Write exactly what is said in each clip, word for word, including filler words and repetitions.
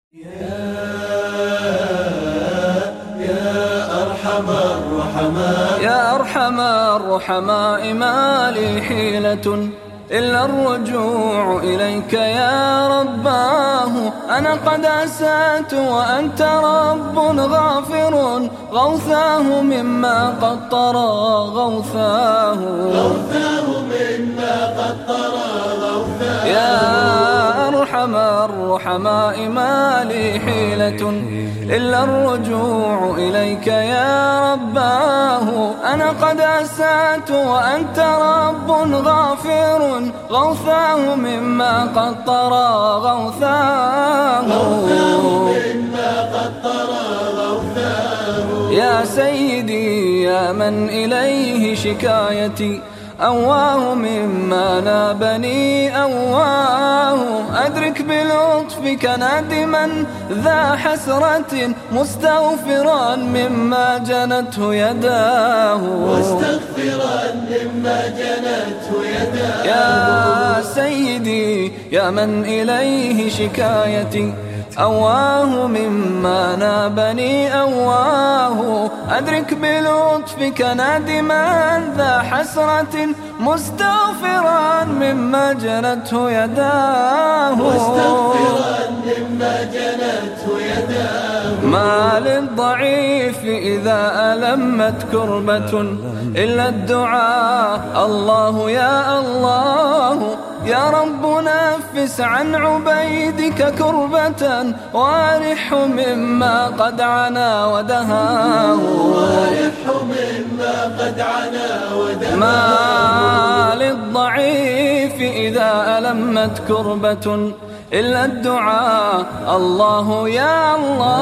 يا يا أرحم الرحماء يا أرحم الرحماء ما لي حيلة إلا الرجوع إليك يا رباه. أنا قد أسأت وأنت رب غافر، غوثاه مما قد طرى غوثاه غوثاه مما قد طرى غوثاه. يا أرحم الرحماء ما لي حيلة إلا الرجوع إليك يا رباه. أنا قد أسأت وأنت رب غافر، غوثاه مما قد طرى غوثاه غوثاه مما قد طرى غوثاه. يا سيدي يا من إليه شكايتي، أواه مما نابني أواه. أدرك بلطفك نادما ذا حسرة، مستغفرا مما جنته يداه مستغفرا مما جنته يداه. يا سيدي يا من إليه شكايتي، أواه مما نابني أواه. أدرك بلطفك نادما ذا حسرة، مستغفرا مما جنته يداه مستغفرا مما جنته يداه. ما للضعيف إذا ألمت كربة إلا الدعاء. الله يا الله يا رب نفس عن عبيدك كربة، وارحه مما قد عنا ودهاه. وارحه مما قد عنا ودهاه. ما للضعيف إذا ألمت كربة إلا الدعاء. الله يا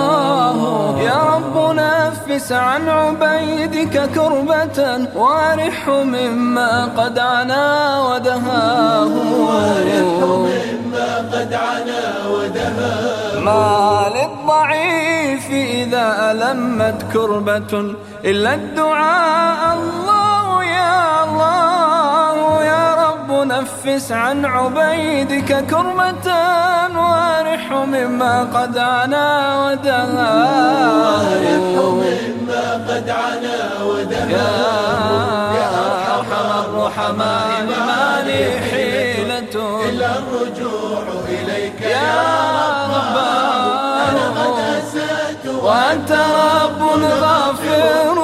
الله يا رب نفس عن عبيدك كربة، وارحه مما قد عنا ودهاه. وارحه مما قد عنا ودهاه. ما للضعيف إذا ألمت كربة إلا الدعاء. الله يا الله يا رب نفس عن عبيدك كربة، وارحه مما قد عنا ودهاه. وارحه مما قد عنا ودهاه. يا أرحم الرحماء ما لي حيلة إلا الرجوع إليك يا يا رباه. أنا قد أسأت وأنت رب غافر،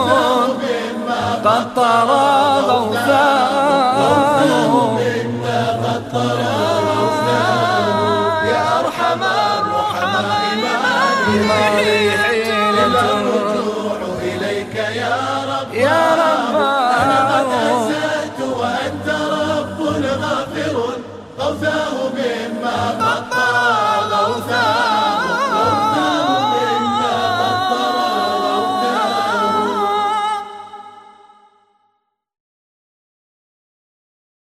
قد طرى غوثاه مما قد طرى غوثاه. يا أرحم الرحماء ما لي حيلة إلا الرجوع إليك يا رب يا رب. أنا قد أسأت وأنت رب غافر، غوثاه مما قد طرى